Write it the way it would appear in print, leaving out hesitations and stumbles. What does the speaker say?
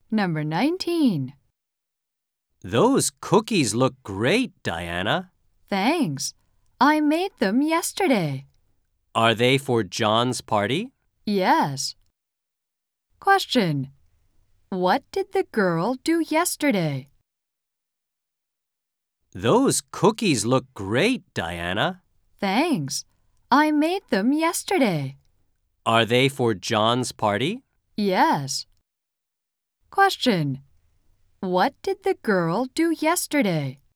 Number 19. Those cookies look great, Diana. Thanks. I made them yesterday. Are they for John's party? Yes. Question. What did the girl do yesterday? Those cookies look great, Diana. Thanks. I made them yesterday. Are they for John's party? Yes. Question. What did the girl do yesterday?